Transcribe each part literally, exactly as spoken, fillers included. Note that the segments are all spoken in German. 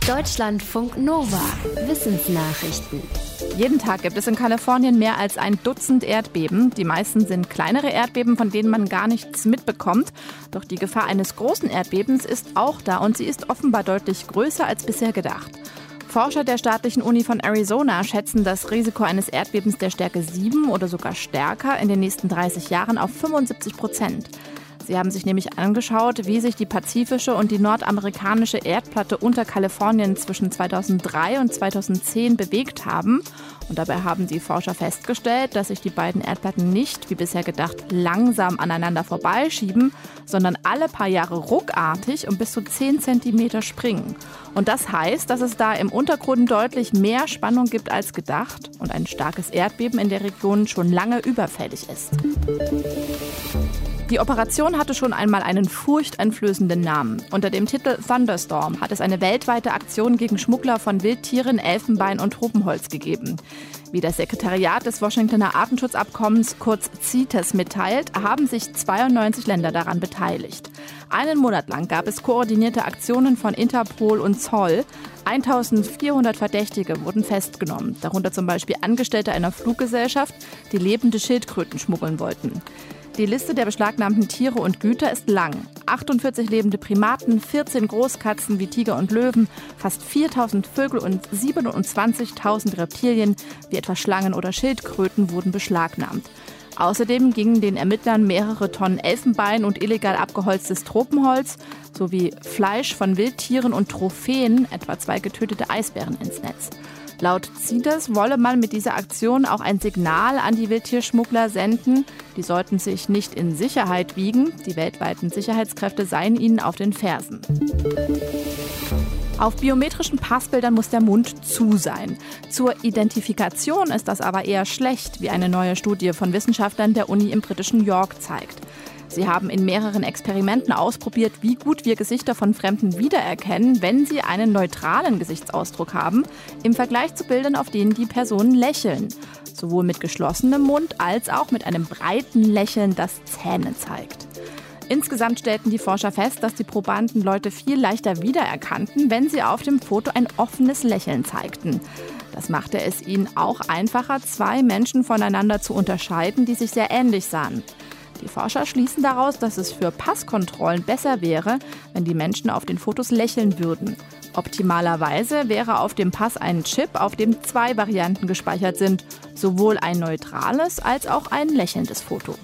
Deutschlandfunk Nova. Wissensnachrichten. Jeden Tag gibt es in Kalifornien mehr als ein Dutzend Erdbeben. Die meisten sind kleinere Erdbeben, von denen man gar nichts mitbekommt. Doch die Gefahr eines großen Erdbebens ist auch da und sie ist offenbar deutlich größer als bisher gedacht. Forscher der staatlichen Uni von Arizona schätzen das Risiko eines Erdbebens der Stärke sieben oder sogar stärker in den nächsten dreißig Jahren auf fünfundsiebzig Prozent. Sie haben sich nämlich angeschaut, wie sich die pazifische und die nordamerikanische Erdplatte unter Kalifornien zwischen zweitausenddrei und zweitausendzehn bewegt haben. Und dabei haben die Forscher festgestellt, dass sich die beiden Erdplatten nicht, wie bisher gedacht, langsam aneinander vorbeischieben, sondern alle paar Jahre ruckartig um bis zu zehn Zentimeter springen. Und das heißt, dass es da im Untergrund deutlich mehr Spannung gibt als gedacht und ein starkes Erdbeben in der Region schon lange überfällig ist. Die Operation hatte schon einmal einen furchteinflößenden Namen. Unter dem Titel Thunderstorm hat es eine weltweite Aktion gegen Schmuggler von Wildtieren, Elfenbein und Tropenholz gegeben. Wie das Sekretariat des Washingtoner Artenschutzabkommens, kurz CITES, mitteilt, haben sich zweiundneunzig Länder daran beteiligt. Einen Monat lang gab es koordinierte Aktionen von Interpol und Zoll. eintausendvierhundert Verdächtige wurden festgenommen, darunter zum Beispiel Angestellte einer Fluggesellschaft, die lebende Schildkröten schmuggeln wollten. Die Liste der beschlagnahmten Tiere und Güter ist lang. achtundvierzig lebende Primaten, vierzehn Großkatzen wie Tiger und Löwen, fast viertausend Vögel und siebenundzwanzigtausend Reptilien wie etwa Schlangen oder Schildkröten wurden beschlagnahmt. Außerdem gingen den Ermittlern mehrere Tonnen Elfenbein und illegal abgeholztes Tropenholz sowie Fleisch von Wildtieren und Trophäen, etwa zwei getötete Eisbären, ins Netz. Laut CITES wolle man mit dieser Aktion auch ein Signal an die Wildtierschmuggler senden. Die sollten sich nicht in Sicherheit wiegen. Die weltweiten Sicherheitskräfte seien ihnen auf den Fersen. Auf biometrischen Passbildern muss der Mund zu sein. Zur Identifikation ist das aber eher schlecht, wie eine neue Studie von Wissenschaftlern der Uni im britischen York zeigt. Sie haben in mehreren Experimenten ausprobiert, wie gut wir Gesichter von Fremden wiedererkennen, wenn sie einen neutralen Gesichtsausdruck haben, im Vergleich zu Bildern, auf denen die Personen lächeln. Sowohl mit geschlossenem Mund als auch mit einem breiten Lächeln, das Zähne zeigt. Insgesamt stellten die Forscher fest, dass die Probanden Leute viel leichter wiedererkannten, wenn sie auf dem Foto ein offenes Lächeln zeigten. Das machte es ihnen auch einfacher, zwei Menschen voneinander zu unterscheiden, die sich sehr ähnlich sahen. Die Forscher schließen daraus, dass es für Passkontrollen besser wäre, wenn die Menschen auf den Fotos lächeln würden. Optimalerweise wäre auf dem Pass ein Chip, auf dem zwei Varianten gespeichert sind, sowohl ein neutrales als auch ein lächelndes Foto.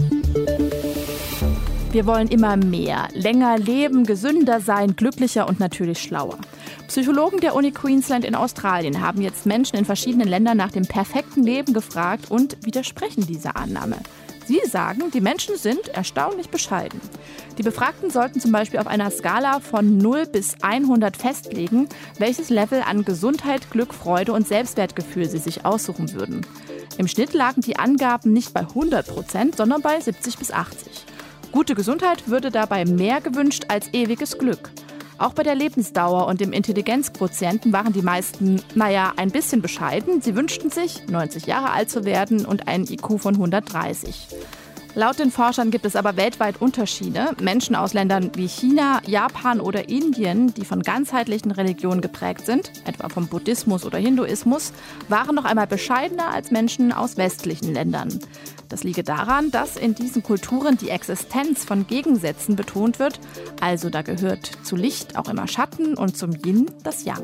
Wir wollen immer mehr, länger leben, gesünder sein, glücklicher und natürlich schlauer. Psychologen der Uni Queensland in Australien haben jetzt Menschen in verschiedenen Ländern nach dem perfekten Leben gefragt und widersprechen dieser Annahme. Sie sagen, die Menschen sind erstaunlich bescheiden. Die Befragten sollten zum Beispiel auf einer Skala von null bis hundert festlegen, welches Level an Gesundheit, Glück, Freude und Selbstwertgefühl sie sich aussuchen würden. Im Schnitt lagen die Angaben nicht bei hundert Prozent, sondern bei siebzig bis achtzig. Gute Gesundheit würde dabei mehr gewünscht als ewiges Glück. Auch bei der Lebensdauer und dem Intelligenzquotienten waren die meisten, naja, ein bisschen bescheiden. Sie wünschten sich, neunzig Jahre alt zu werden und einen I Q von hundertdreißig. Laut den Forschern gibt es aber weltweit Unterschiede. Menschen aus Ländern wie China, Japan oder Indien, die von ganzheitlichen Religionen geprägt sind, etwa vom Buddhismus oder Hinduismus, waren noch einmal bescheidener als Menschen aus westlichen Ländern. Das liege daran, dass in diesen Kulturen die Existenz von Gegensätzen betont wird. Also da gehört zu Licht auch immer Schatten und zum Yin das Yang.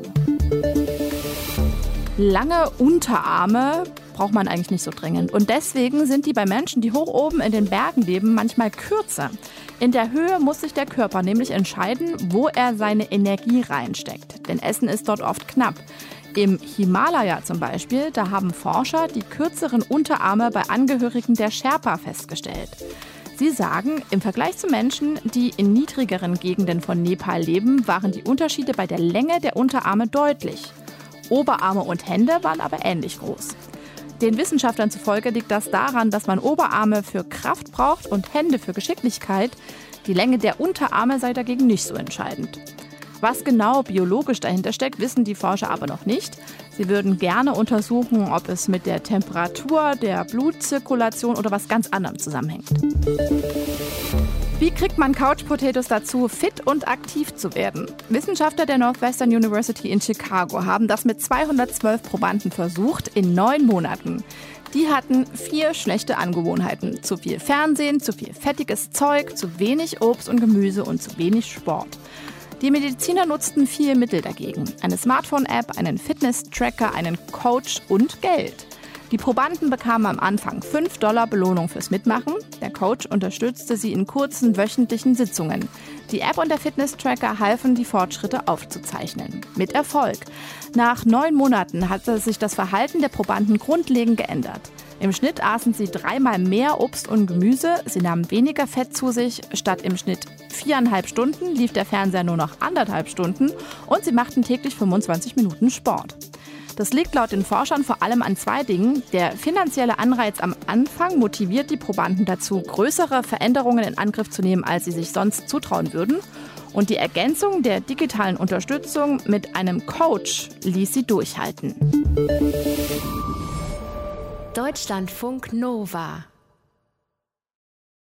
Lange Unterarme braucht man eigentlich nicht so dringend. Und deswegen sind die bei Menschen, die hoch oben in den Bergen leben, manchmal kürzer. In der Höhe muss sich der Körper nämlich entscheiden, wo er seine Energie reinsteckt. Denn Essen ist dort oft knapp. Im Himalaya zum Beispiel, da haben Forscher die kürzeren Unterarme bei Angehörigen der Sherpa festgestellt. Sie sagen, im Vergleich zu Menschen, die in niedrigeren Gegenden von Nepal leben, waren die Unterschiede bei der Länge der Unterarme deutlich. Oberarme und Hände waren aber ähnlich groß. Den Wissenschaftlern zufolge liegt das daran, dass man Oberarme für Kraft braucht und Hände für Geschicklichkeit. Die Länge der Unterarme sei dagegen nicht so entscheidend. Was genau biologisch dahinter steckt, wissen die Forscher aber noch nicht. Sie würden gerne untersuchen, ob es mit der Temperatur, der Blutzirkulation oder was ganz anderem zusammenhängt. Wie kriegt man Couch Potatoes dazu, fit und aktiv zu werden? Wissenschaftler der Northwestern University in Chicago haben das mit zweihundertzwölf Probanden versucht in neun Monaten. Die hatten vier schlechte Angewohnheiten. Zu viel Fernsehen, zu viel fettiges Zeug, zu wenig Obst und Gemüse und zu wenig Sport. Die Mediziner nutzten vier Mittel dagegen. Eine Smartphone-App, einen Fitness-Tracker, einen Coach und Geld. Die Probanden bekamen am Anfang fünf Dollar Belohnung fürs Mitmachen. Der Coach unterstützte sie in kurzen wöchentlichen Sitzungen. Die App und der Fitness-Tracker halfen, die Fortschritte aufzuzeichnen. Mit Erfolg. Nach neun Monaten hatte sich das Verhalten der Probanden grundlegend geändert. Im Schnitt aßen sie dreimal mehr Obst und Gemüse, sie nahmen weniger Fett zu sich, statt im Schnitt viereinhalb Stunden lief der Fernseher nur noch anderthalb Stunden und sie machten täglich fünfundzwanzig Minuten Sport. Das liegt laut den Forschern vor allem an zwei Dingen. Der finanzielle Anreiz am Anfang motiviert die Probanden dazu, größere Veränderungen in Angriff zu nehmen, als sie sich sonst zutrauen würden. Und die Ergänzung der digitalen Unterstützung mit einem Coach ließ sie durchhalten. Deutschlandfunk Nova